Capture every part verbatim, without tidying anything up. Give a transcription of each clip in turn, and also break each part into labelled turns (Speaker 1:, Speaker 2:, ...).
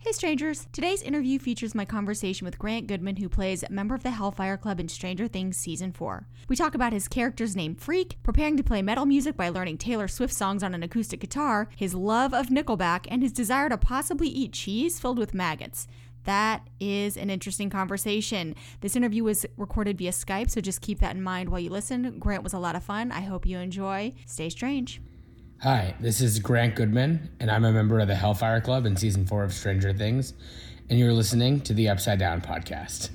Speaker 1: Hey strangers, today's interview features my conversation with Grant Goodman, who plays a member of the Hellfire Club in Stranger Things Season four. We talk about his character's name Freak, preparing to play metal music by learning Taylor Swift songs on an acoustic guitar, his love of Nickelback, and his desire to possibly eat cheese filled with maggots. That is an interesting conversation. This interview was recorded via Skype, so just keep that in mind while you listen. Grant was a lot of fun. I hope you enjoy. Stay strange.
Speaker 2: Hi, this is Grant Goodman, and I'm a member of the Hellfire Club in Season four of Stranger Things, and you're listening to the Upside Down Podcast.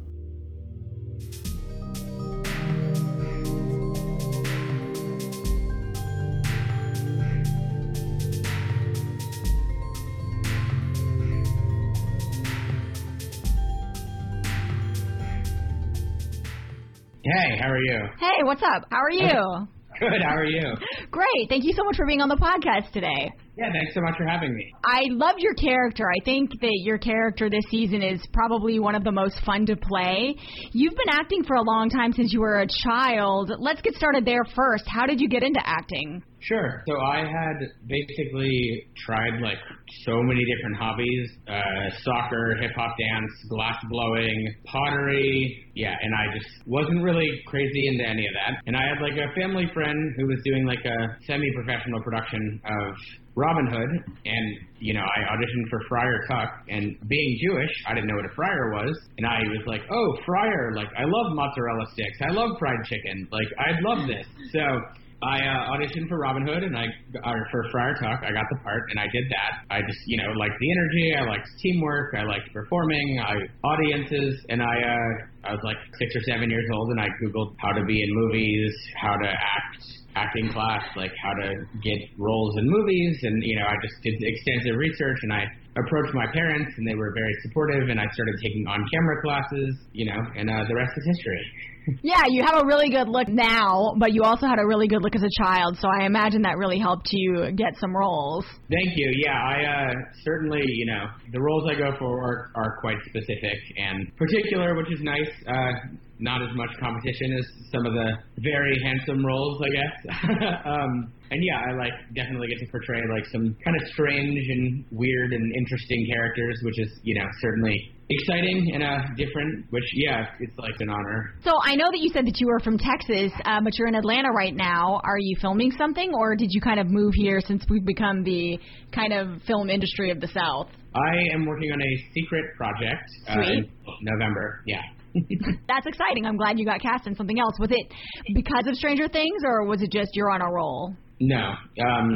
Speaker 2: Hey, how are you?
Speaker 3: Hey, what's up? How are you?
Speaker 2: Good, how are you?
Speaker 3: Great. Thank you so much for being on the podcast today.
Speaker 2: Yeah, thanks so much for having me.
Speaker 3: I love your character. I think that your character this season is probably one of the most fun to play. You've been acting for a long time, since you were a child. Let's get started there first. How did you get into acting?
Speaker 2: Sure. So I had basically tried like so many different hobbies, uh, soccer, hip-hop dance, glass blowing, pottery, yeah, and I just wasn't really crazy into any of that. And I had like a family friend who was doing like a semi-professional production of Robin Hood, and, you know, I auditioned for Friar Tuck, and being Jewish, I didn't know what a friar was, and I was like, oh, friar, like, I love mozzarella sticks, I love fried chicken, like, I'd love this. So I uh, auditioned for Robin Hood, and I, or for Friar Tuck, I got the part, and I did that. I just, you know, liked the energy, I liked teamwork, I liked performing, I audiences, and I, uh, I was like six or seven years old, and I Googled how to be in movies, how to act, acting class, like how to get roles in movies, and, you know, I just did extensive research, and I approached my parents, and they were very supportive, and I started taking on-camera classes, you know, and uh, the rest is history.
Speaker 3: Yeah, you have a really good look now, but you also had a really good look as a child, so I imagine that really helped you get some roles.
Speaker 2: Thank you. Yeah, I uh, certainly, you know, the roles I go for are, are quite specific and particular, which is nice. Uh, not as much competition as some of the very handsome roles, I guess. um, and yeah, I like definitely get to portray like some kind of strange and weird and interesting characters, which is, you know, certainly exciting and uh, different, which, yeah, it's like an honor.
Speaker 3: So I know that you said that you were from Texas, uh, but you're in Atlanta right now. Are you filming something, or did you kind of move here since we've become the kind of film industry of the South?
Speaker 2: I am working on a secret project uh, in November, yeah.
Speaker 3: That's exciting. I'm glad you got cast in something else. Was it because of Stranger Things, or was it just you're on a roll?
Speaker 2: No, um,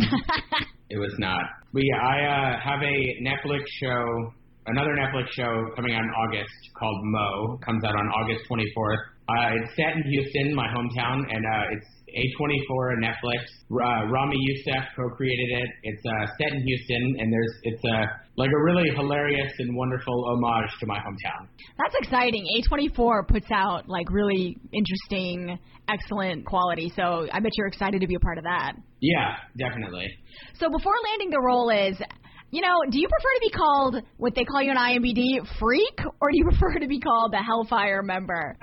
Speaker 2: it was not. But yeah, I uh, have a Netflix show, another Netflix show coming out in August called Mo. Comes out on August twenty-fourth. Uh, it's set in Houston, my hometown, and uh, it's A twenty-four and Netflix. Uh, Rami Youssef co-created it. It's uh, set in Houston, and there's it's uh, like a really hilarious and wonderful homage to my hometown.
Speaker 3: That's exciting. A twenty-four puts out like really interesting, excellent quality, so I bet you're excited to be a part of that.
Speaker 2: Yeah, definitely.
Speaker 3: So before landing the role is, you know, do you prefer to be called what they call you on I M D B, Freak, or do you prefer to be called the Hellfire member?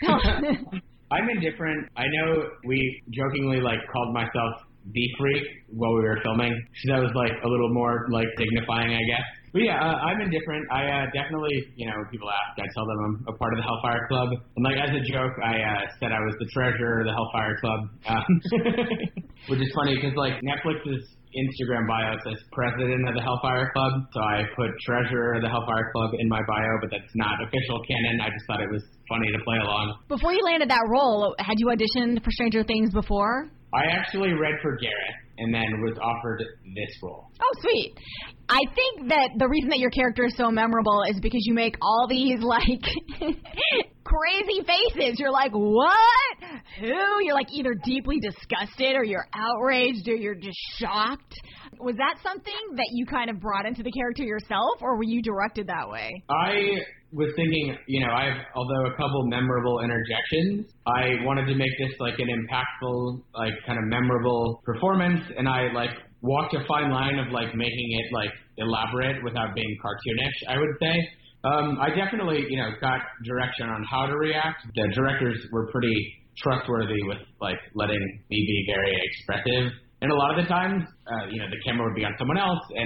Speaker 2: I'm indifferent. I know we jokingly like called myself the Freak while we were filming, so that was like a little more like dignifying, I guess. But yeah, uh, I'm indifferent. I uh, definitely, you know, when people ask, I tell them I'm a part of the Hellfire Club. And like as a joke, I uh, said I was the treasurer of the Hellfire Club, um, which is funny because like Netflix's Instagram bio says president of the Hellfire Club, so I put treasurer of the Hellfire Club in my bio, but that's not official canon. I just thought it was funny to play along.
Speaker 3: Before you landed that role, had you auditioned for Stranger Things before?
Speaker 2: I actually read for Garrett and then was offered this role.
Speaker 3: Oh, sweet. I think that the reason that your character is so memorable is because you make all these, like, crazy faces. You're like, what? Who? You're, like, either deeply disgusted or you're outraged or you're just shocked. Was that something that you kind of brought into the character yourself, or were you directed that way?
Speaker 2: I was thinking, you know, I've, although a couple memorable interjections, I wanted to make this, like, an impactful, like, kind of memorable performance, and I, like, walked a fine line of, like, making it, like, elaborate without being cartoonish, I would say. Um, I definitely, you know, got direction on how to react. The directors were pretty trustworthy with, like, letting me be very expressive. And a lot of the times, uh, you know, the camera would be on someone else, and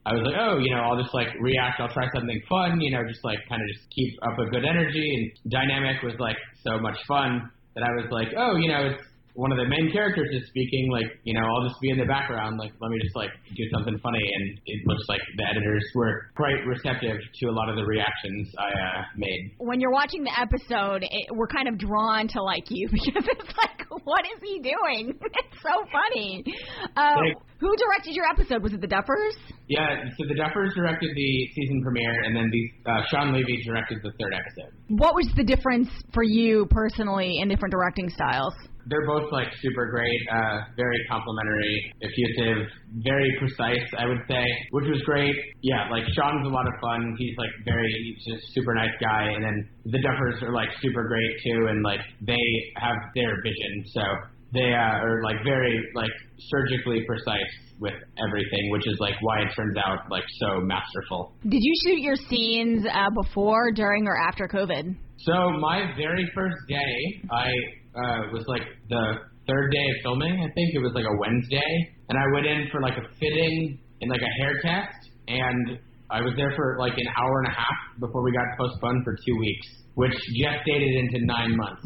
Speaker 2: I was like, oh, you know, I'll just like react. I'll try something fun, you know, just like kind of just keep up a good energy. And Dynamic was like so much fun that I was like, oh, you know, it's one of the main characters is speaking, like, you know, I'll just be in the background, like, let me just, like, do something funny, and it looks like the editors were quite receptive to a lot of the reactions I uh, made.
Speaker 3: When you're watching the episode, it, we're kind of drawn to like you, because it's like, what is he doing? It's so funny. Uh, who directed your episode? Was it the Duffers?
Speaker 2: Yeah, so the Duffers directed the season premiere, and then the uh, Sean Levy directed the third episode.
Speaker 3: What was the difference for you personally in different directing styles?
Speaker 2: They're both, like, super great, uh, very complimentary, effusive, very precise, I would say, which was great. Yeah, like, Sean's a lot of fun. He's, like, very, he's just super nice guy. And then the Duffers are, like, super great, too, and, like, they have their vision. So they uh, are, like, very, like, surgically precise with everything, which is, like, why it turns out, like, so masterful.
Speaker 3: Did you shoot your scenes uh, before, during, or after COVID?
Speaker 2: So my very first day, I... Uh, was like the third day of filming, I think. It was like a Wednesday. And I went in for like a fitting and like a hair test. And I was there for like an hour and a half before we got postponed for two weeks, which gestated into nine months.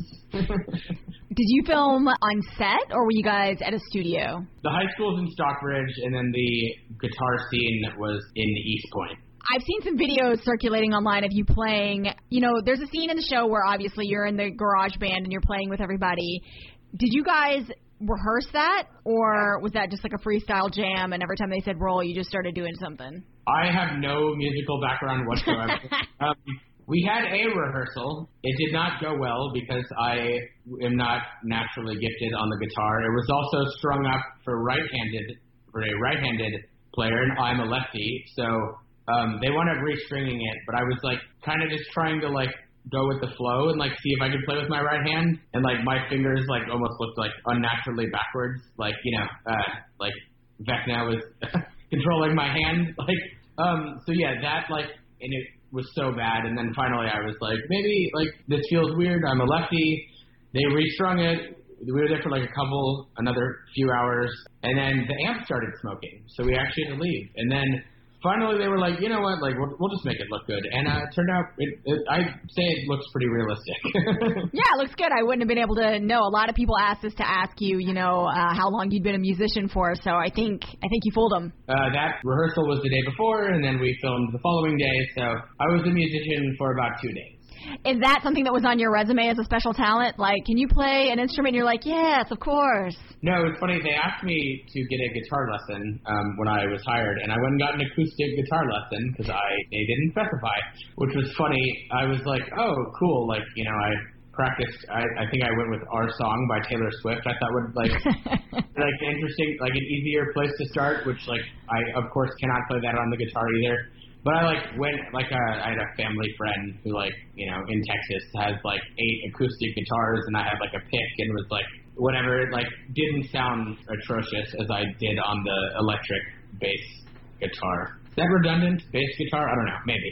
Speaker 3: Did you film on set, or were you guys at a studio?
Speaker 2: The high school's in Stockbridge, and then the guitar scene was in East Point.
Speaker 3: I've seen some videos circulating online of you playing, you know, there's a scene in the show where obviously you're in the garage band and you're playing with everybody. Did you guys rehearse that, or was that just like a freestyle jam and every time they said roll, you just started doing something?
Speaker 2: I have no musical background whatsoever. um, we had a rehearsal. It did not go well because I am not naturally gifted on the guitar. It was also strung up for right-handed, for a right-handed player, and I'm a lefty, so... Um, they wound up restringing it, but I was, like, kind of just trying to, like, go with the flow and, like, see if I could play with my right hand. And, like, my fingers, like, almost looked, like, unnaturally backwards. Like, you know, uh, like, Vecna was controlling my hand. Like, um, so, yeah, that, like, and it was so bad. And then finally I was like, maybe, like, this feels weird. I'm a lefty. They restrung it. We were there for, like, a couple, another few hours. And then the amp started smoking. So we actually had to leave. And then... finally, they were like, you know what, like, we'll, we'll just make it look good. And uh, it turned out, it, it, I'd say it looks pretty realistic.
Speaker 3: Yeah, it looks good. I wouldn't have been able to know. A lot of people asked us to ask you, you know, uh, how long you'd been a musician for, so I think I think you fooled them.
Speaker 2: Uh, that rehearsal was the day before, and then we filmed the following day, so I was a musician for about two days.
Speaker 3: Is that something that was on your resume as a special talent? Like, can you play an instrument? And you're like, yes, of course.
Speaker 2: No, it's funny. They asked me to get a guitar lesson um, when I was hired, and I went and got an acoustic guitar lesson because I they didn't specify, which was funny. I was like, oh, cool. Like, you know, I practiced. I, I think I went with Our Song by Taylor Swift. I thought would like like interesting, like an easier place to start. Which like I of course cannot play that on the guitar either. But I, like, went, like, uh, I had a family friend who, like, you know, in Texas has, like, eight acoustic guitars, and I had, like, a pick, and was, like, whatever. It, like, didn't sound atrocious as I did on the electric bass guitar. Is that redundant? Bass guitar? I don't know. Maybe.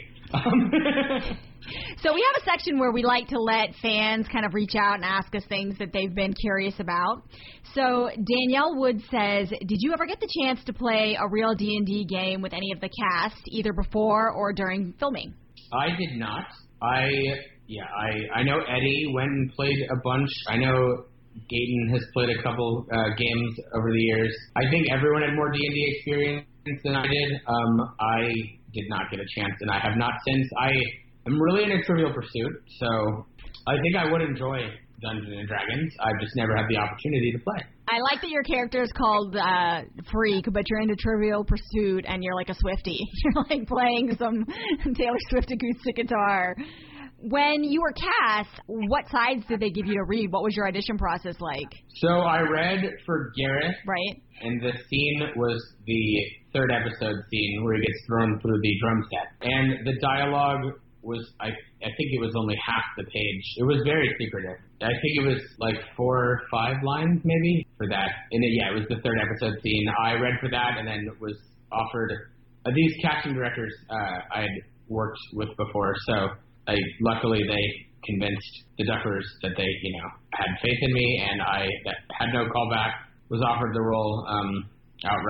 Speaker 2: Um,
Speaker 3: So we have a section where we like to let fans kind of reach out and ask us things that they've been curious about. So Danielle Wood says, did you ever get the chance to play a real D and D game with any of the cast, either before or during filming?
Speaker 2: I did not. I, yeah, I, I know Eddie went and played a bunch. I know Gaten has played a couple uh, games over the years. I think everyone had more D and D experience than I did. Um, I did not get a chance, and I have not since. I... I'm really into Trivial Pursuit, so I think I would enjoy Dungeons and Dragons. I've just never had the opportunity to play.
Speaker 3: I like that your character is called uh, Freak, but you're into Trivial Pursuit and you're like a Swiftie. You're like playing some Taylor Swift acoustic guitar. When you were cast, what sides did they give you to read? What was your audition process like?
Speaker 2: So I read for Gareth.
Speaker 3: Right.
Speaker 2: And the scene was the third episode scene where he gets thrown through the drum set. And the dialogue was, I I think it was only half the page. It was very secretive. I think it was like four or five lines maybe for that. And it, yeah, it was the third episode scene. I read for that and then was offered, uh, these casting directors uh, I had worked with before, so I luckily they convinced the Duffers that they, you know, had faith in me, and I that had no callback, was offered the role um, outright.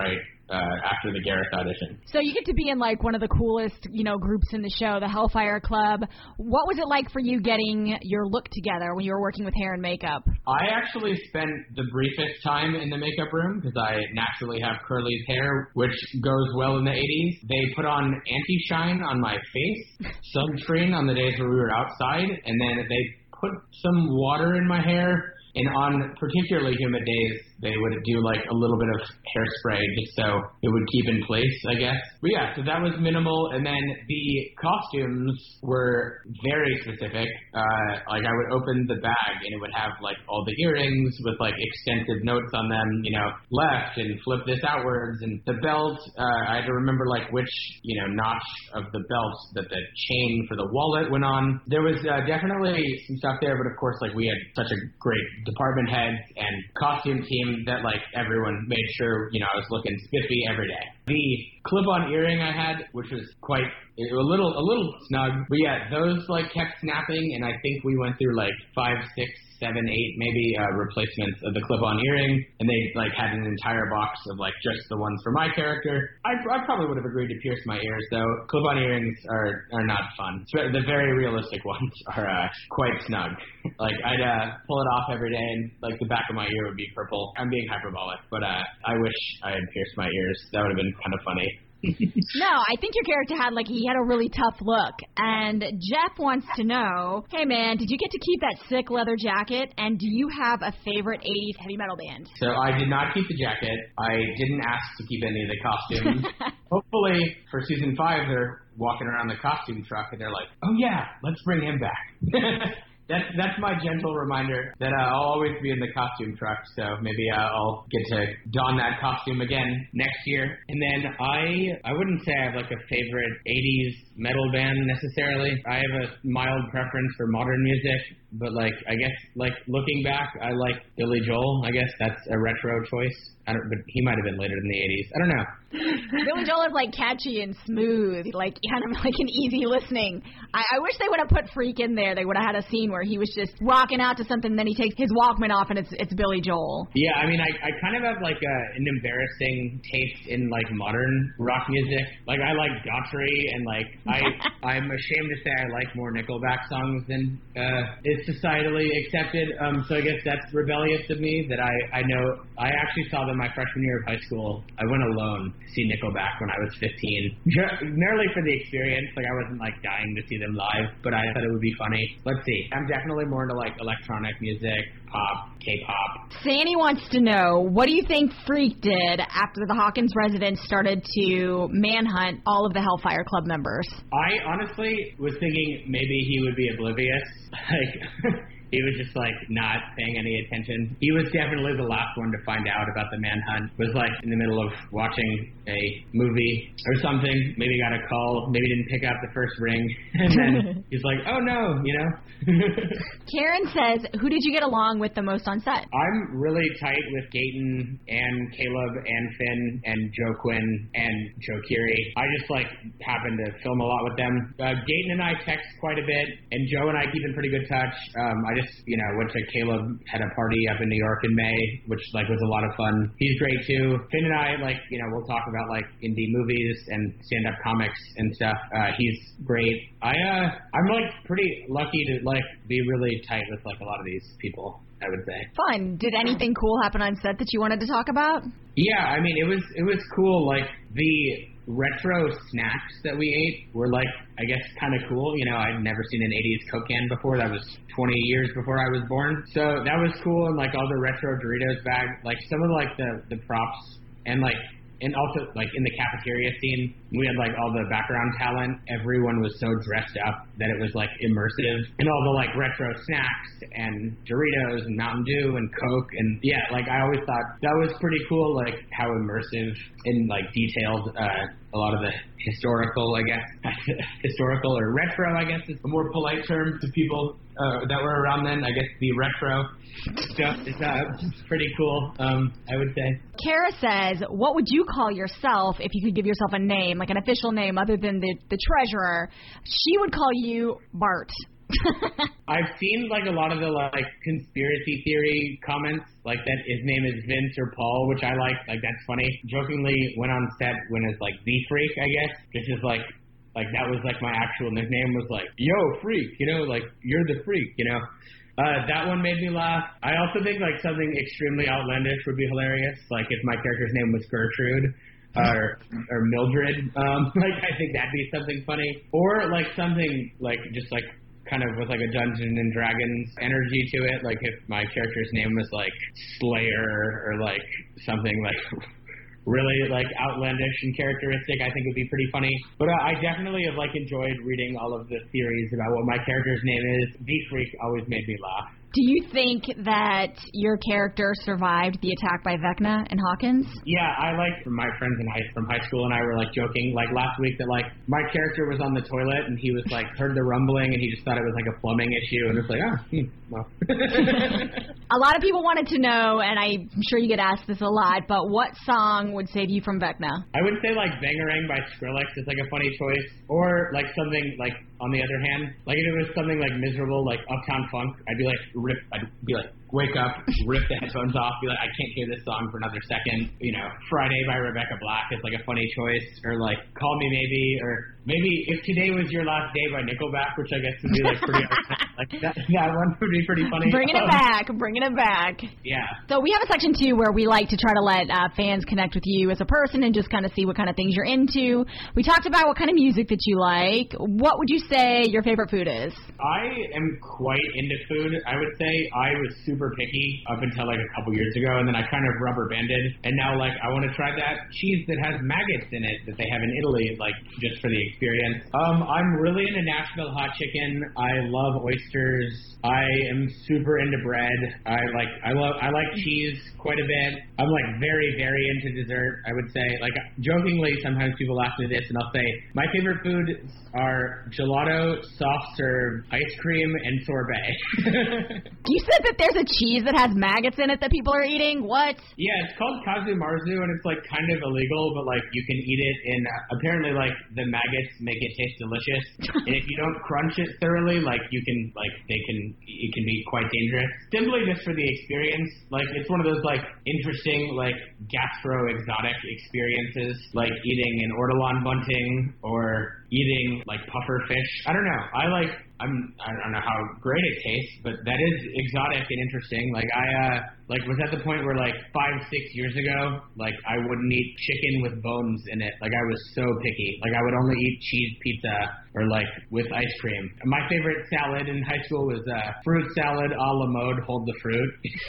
Speaker 2: uh, after the Gareth audition.
Speaker 3: So you get to be in like one of the coolest, you know, groups in the show, the Hellfire Club. What was it like for you getting your look together when you were working with hair and makeup?
Speaker 2: I actually spent the briefest time in the makeup room because I naturally have curly hair, which goes well in the eighties. They put on anti-shine on my face, sunscreen on the days where we were outside, and then they put some water in my hair. And on particularly humid days, they would do like a little bit of hairspray just so it would keep in place, I guess. But yeah, so that was minimal. And then the costumes were very specific. Uh, like I would open the bag and it would have like all the earrings with like extensive notes on them, you know, left and flip this outwards. And the belt, uh, I had to remember like which, you know, notch of the belt that the chain for the wallet went on. There was uh, definitely some stuff there, but of course, like we had such a great department heads and costume team that like everyone made sure, you know, I was looking spiffy every day. The clip-on earring I had, which was quite a little a little snug, but yeah, those like kept snapping, and I think we went through like five, six, seven, eight maybe uh, replacements of the clip-on earring, and they like had an entire box of like just the ones for my character. I, I probably would have agreed to pierce my ears though. Clip-on earrings are are not fun. The very realistic ones are uh, quite snug. Like I'd uh, pull it off every day, and like the back of my ear would be purple. I'm being hyperbolic, but uh, I wish I had pierced my ears. That would have been kind of funny.
Speaker 3: No, I think your character had, like, he had a really tough look. And Jeff wants to know, hey, man, did you get to keep that sick leather jacket? And do you have a favorite eighties heavy metal band?
Speaker 2: So I did not keep the jacket. I didn't ask to keep any of the costumes. Hopefully, for season five, they're walking around the costume truck, and they're like, oh, yeah, let's bring him back. That's that's my gentle reminder that uh, I'll always be in the costume truck, so maybe uh, I'll get to don that costume again next year. And then I I wouldn't say I have like a favorite eighties metal band necessarily. I have a mild preference for modern music, but like I guess like looking back, I like Billy Joel. I guess that's a retro choice. I don't, but he might have been later in the eighties. I don't know.
Speaker 3: Billy Joel is like catchy and smooth, like kind of like an easy listening. I, I wish they would have put Freak in there. They would have had a scene where he was just rocking out to something, then he takes his Walkman off and it's it's Billy Joel.
Speaker 2: Yeah, I mean, I, I kind of have like a, an embarrassing taste in like modern rock music. Like I like Daughtry, and like I I'm ashamed to say I like more Nickelback songs than uh, is societally accepted. Um, so I guess that's rebellious of me that I I know I actually saw them my freshman year of high school. I went alone to see Nickelback when I was fifteen, merely for the experience. Like I wasn't like dying to see them live, but I thought it would be funny. Let's see. I'm definitely more into like electronic music, pop, K-pop.
Speaker 3: Sandy wants to know, what do you think Freak did after the Hawkins residents started to manhunt all of the Hellfire Club members?
Speaker 2: I honestly was thinking maybe he would be oblivious. Like he was just like not paying any attention. He was definitely the last one to find out about the manhunt. Was like in the middle of watching a movie or something. Maybe got a call. Maybe didn't pick up the first ring. And then he's like, oh no, you know.
Speaker 3: Karen says, who did you get along with the most on set?
Speaker 2: I'm really tight with Gaten and Caleb and Finn and Joe Quinn and Joe Keery. I just like happen to film a lot with them. Uh, Gaten and I text quite a bit, and Joe and I keep in pretty good touch. Um, I just, you know, went to Caleb, had a party up in New York in May, which like was a lot of fun. He's great too. Finn and I, like, you know, we'll talk about like indie movies and stand-up comics and stuff. Uh, he's great. I, uh, I'm like pretty lucky to like be really tight with like a lot of these people, I would say.
Speaker 3: Fun. Did anything cool happen on set that you wanted to talk about?
Speaker 2: Yeah, I mean, it was it was cool. Like the retro snacks that we ate were like, I guess, kind of cool. You know, I'd never seen an eighties Coke can before. That was twenty years before I was born. So that was cool. And like all the retro Doritos bag, like some of like the the props and like. And also, like, in the cafeteria scene, we had, like, all the background talent. Everyone was so dressed up that it was, like, immersive. And all the, like, retro snacks and Doritos and Mountain Dew and Coke. And, yeah, like, I always thought that was pretty cool, like, how immersive and, like, detailed uh, a lot of the historical, I guess, historical or retro, I guess, is a more polite term to people uh, that were around then. I guess the retro stuff is uh, pretty cool, um, I would say.
Speaker 3: Kara says, what would you call yourself if you could give yourself a name, like an official name other than the, the treasurer? She would call you Bart.
Speaker 2: I've seen like a lot of the like conspiracy theory comments, like that his name is Vince or Paul, which I like. Like that's funny. Jokingly went on set when it's like the Freak, I guess. This is like like that was like my actual nickname was like, yo, Freak, you know, like you're the Freak, you know. Uh, that one made me laugh. I also think like something extremely outlandish would be hilarious. Like if my character's name was Gertrude. Or, or Mildred, um, like I think that'd be something funny, or like something like just like kind of with like a Dungeons and Dragons energy to it, like if my character's name was like Slayer or like something like really like outlandish and characteristic, I think would be pretty funny. But uh, I definitely have like enjoyed reading all of the theories about what my character's name is. The Freak always made me laugh.
Speaker 3: Do you think that your character survived the attack by Vecna and Hawkins?
Speaker 2: Yeah, I like my friends in high, from high school and I were like joking like last week that like my character was on the toilet and he was like heard the rumbling and he just thought it was like a plumbing issue and it's like, oh, hmm, well.
Speaker 3: A lot of people wanted to know, and I'm sure you get asked this a lot, but what song would save you from Vecna?
Speaker 2: I would say like Bangarang by Skrillex is like a funny choice, or like something like on the other hand, like if it was something like miserable like Uptown Funk, I'd be like rip, I'd be like wake up, rip the headphones off, be like I can't hear this song for another second. You know, Friday by Rebecca Black is like a funny choice, or like Call Me Maybe, or maybe If Today Was Your Last Day by Nickelback, which I guess would be like pretty like that, that one would be pretty funny.
Speaker 3: Bringing it back, bringing it back.
Speaker 2: Yeah.
Speaker 3: So we have a section two where we like to try to let uh, fans connect with you as a person and just kind of see what kind of things you're into. We talked about what kind of music that you like. What would you say your favorite food is?
Speaker 2: I am quite into food. I would say I was super picky up until like a couple years ago, and then I kind of rubber banded, and now like I want to try that cheese that has maggots in it that they have in Italy, like just for the experience. Um, I'm really into Nashville hot chicken. I love oysters. I am super into bread. I like I love I like cheese quite a bit. I'm like very very into dessert. I would say like jokingly sometimes people ask me this, and I'll say my favorite foods are gelato, soft serve, ice cream, and sorbet.
Speaker 3: You said that there's a cheese that has maggots in it that people are eating? What?
Speaker 2: Yeah, it's called kazu marzu, and it's like kind of illegal, but like you can eat it, and apparently like the maggots make it taste delicious. And if you don't crunch it thoroughly, like you can like they can it can be quite dangerous. Simply just for the experience, like it's one of those like interesting like gastro exotic experiences, like eating an ortolan bunting or eating like puffer fish. I don't know. I like I'm I don't know how great it tastes, but that is exotic and interesting. Like I uh like was at the point where like five, six years ago, like I wouldn't eat chicken with bones in it. Like I was so picky. Like I would only eat cheese pizza or like with ice cream. My favorite salad in high school was uh fruit salad a la mode, hold the fruit.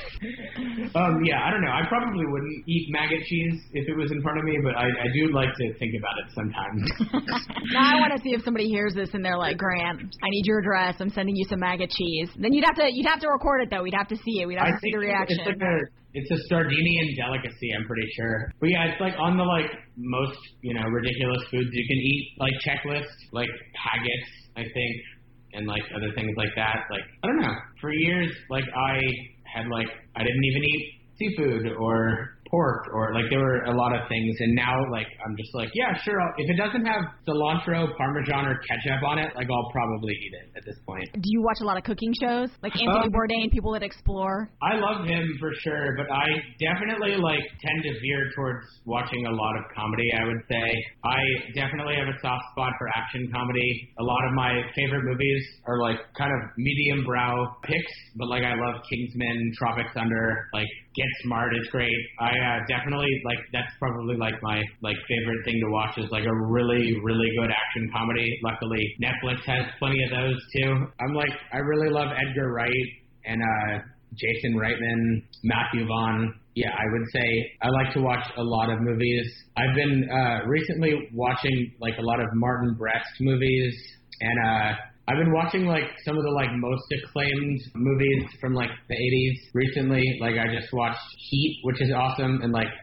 Speaker 2: um yeah, I don't know. I probably wouldn't eat maggot cheese if it was in front of me, but I, I do like to think about it sometimes.
Speaker 3: Now I want to see if somebody hears this and they're like, Grant, I need your address. I'm sending you some maggot cheese. Then you'd have to you'd have to record it though. We'd have to see it. We'd have
Speaker 2: I
Speaker 3: to see the reaction.
Speaker 2: It's like a it's a Sardinian delicacy, I'm pretty sure. But yeah, it's like on the like most you know ridiculous foods you can eat like checklist, like haggis, I think, and like other things like that. Like I don't know. For years, like I had like I didn't even eat seafood or pork or like there were a lot of things, and now like I'm just like yeah sure I'll, if it doesn't have cilantro, parmesan, or ketchup on it, like I'll probably eat it at this point.
Speaker 3: Do you watch a lot of cooking shows like Anthony um, Bourdain, people that explore?
Speaker 2: I love him for sure, but I definitely like tend to veer towards watching a lot of comedy. I would say I definitely have a soft spot for action comedy. A lot of my favorite movies are like kind of medium brow picks, but like I love Kingsman, Tropic Thunder, like Get Smart is great. I uh, definitely like that's probably like my like favorite thing to watch is like a really really good action comedy. Luckily Netflix has plenty of those too. I'm like I really love Edgar Wright and uh, Jason Reitman, Matthew Vaughn. Yeah, I would say I like to watch a lot of movies. I've been uh, recently watching like a lot of Martin Brest movies, and uh, I've been watching like some of the like most acclaimed movies from like the eighties recently. Like I just watched Heat, which is awesome, and like I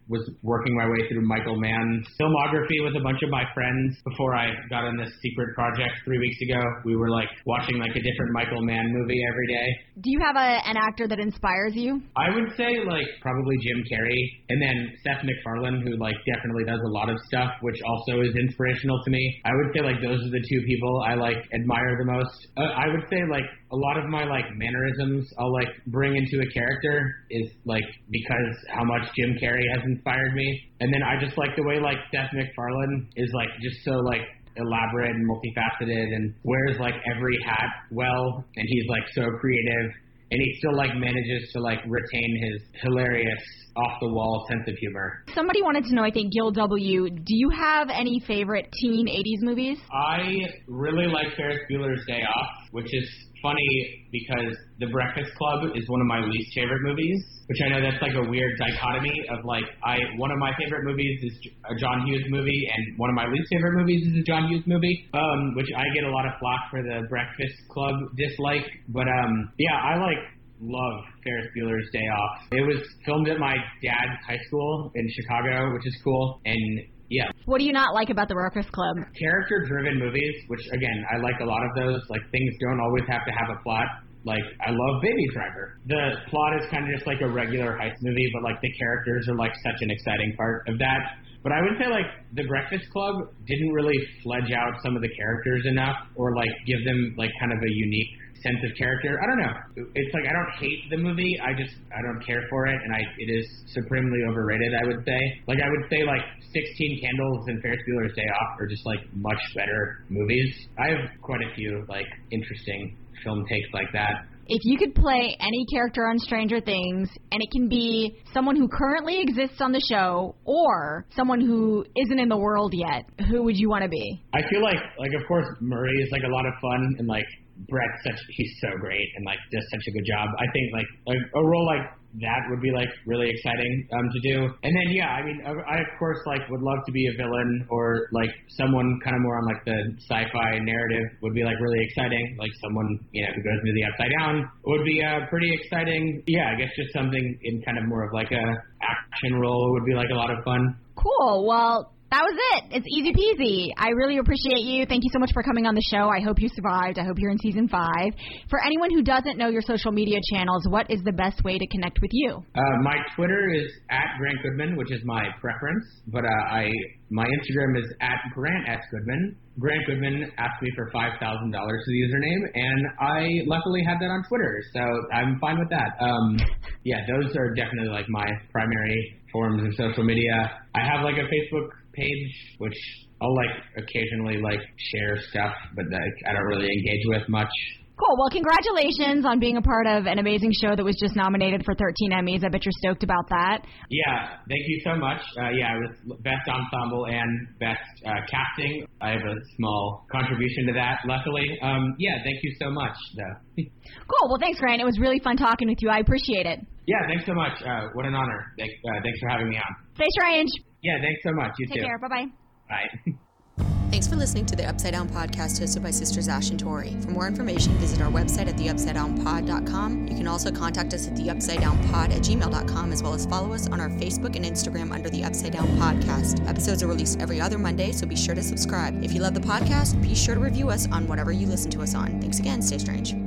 Speaker 2: was working my way through Michael Mann's filmography with a bunch of my friends before I got on this secret project three weeks ago. We were like watching like a different Michael Mann movie every day.
Speaker 3: Do you have a, an actor that inspires you?
Speaker 2: I would say like probably Jim Carrey, and then Seth MacFarlane, who like definitely does a lot of stuff, which also is inspirational to me. I would say like those are the two people I like admire the most. Uh, I would say like a lot of my like mannerisms I'll like bring into a character is like because how much Jim Carrey has inspired me. And then I just like the way like Seth MacFarlane is like just so like elaborate and multifaceted and wears like every hat well, and he's like so creative, and he still like manages to like retain his hilarious off-the-wall sense of humor.
Speaker 3: Somebody wanted to know, I think, Gil W., do you have any favorite teen eighties movies?
Speaker 2: I really like Ferris Bueller's Day Off, which is funny because The Breakfast Club is one of my least favorite movies, which I know that's like a weird dichotomy of like, I one of my favorite movies is a John Hughes movie, and one of my least favorite movies is a John Hughes movie, um, which I get a lot of flack for the Breakfast Club dislike, but um, yeah, I like love Ferris Bueller's Day Off. It was filmed at my dad's high school in Chicago, which is cool, and yeah.
Speaker 3: What do you not like about The Breakfast Club?
Speaker 2: Character-driven movies, which, again, I like a lot of those. Like, things don't always have to have a plot. Like, I love Baby Driver. The plot is kind of just like a regular heist movie, but, like, the characters are, like, such an exciting part of that. But I would say, like, The Breakfast Club didn't really fledge out some of the characters enough or, like, give them, like, kind of a unique sense of character. I don't know. It's like I don't hate the movie. I just I don't care for it, and I it is supremely overrated, I would say. Like I would say like sixteen Candles and Ferris Bueller's Day Off are just like much better movies. I have quite a few like interesting film takes like that.
Speaker 3: If you could play any character on Stranger Things, and it can be someone who currently exists on the show or someone who isn't in the world yet, who would you want to be?
Speaker 2: I feel like, like of course, Murray is like a lot of fun, and like Brett's such, he's so great and like does such a good job. I think like, like a role like that would be like really exciting um, to do. And then yeah, I mean, I of course like would love to be a villain or like someone kind of more on like the sci-fi narrative would be like really exciting. Like someone you know who goes into the Upside Down would be uh, pretty exciting. Yeah, I guess just something in kind of more of like a action role would be like a lot of fun.
Speaker 3: Cool. Well, that was it. It's easy peasy. I really appreciate you. Thank you so much for coming on the show. I hope you survived. I hope you're in season five. For anyone who doesn't know your social media channels, what is the best way to connect with you?
Speaker 2: Uh, my Twitter is at Grant Goodman, which is my preference. But uh, I my Instagram is at Grant S. Goodman. Grant Goodman asked me for five thousand dollars for the username, and I luckily had that on Twitter, so I'm fine with that. Um, yeah, those are definitely like my primary forms of social media. I have like a Facebook page, which I'll like occasionally like share stuff, but like I don't really engage with much.
Speaker 3: Cool. Well, congratulations on being a part of an amazing show that was just nominated for thirteen Emmys. I bet you're stoked about that.
Speaker 2: Yeah, thank you so much. Uh, yeah, it was Best Ensemble and Best uh, Casting. I have a small contribution to that, luckily. Um, yeah, thank you so much, though.
Speaker 3: Cool. Well, thanks, Grant. It was really fun talking with you. I appreciate it.
Speaker 2: Yeah, thanks so much. Uh, what an honor. Thanks, uh, thanks for having me on.
Speaker 3: Stay strange.
Speaker 2: Yeah, thanks so much. You
Speaker 3: Take
Speaker 2: too.
Speaker 3: care. Bye-bye.
Speaker 2: Bye.
Speaker 1: Thanks for listening to the Upside Down podcast hosted by Sisters Ash and Tori. For more information, visit our website at the upside down pod dot com. You can also contact us at the upside down pod at gmail dot com, as well as follow us on our Facebook and Instagram under the Upside Down Podcast. Episodes are released every other Monday, so be sure to subscribe. If you love the podcast, be sure to review us on whatever you listen to us on. Thanks again. Stay strange.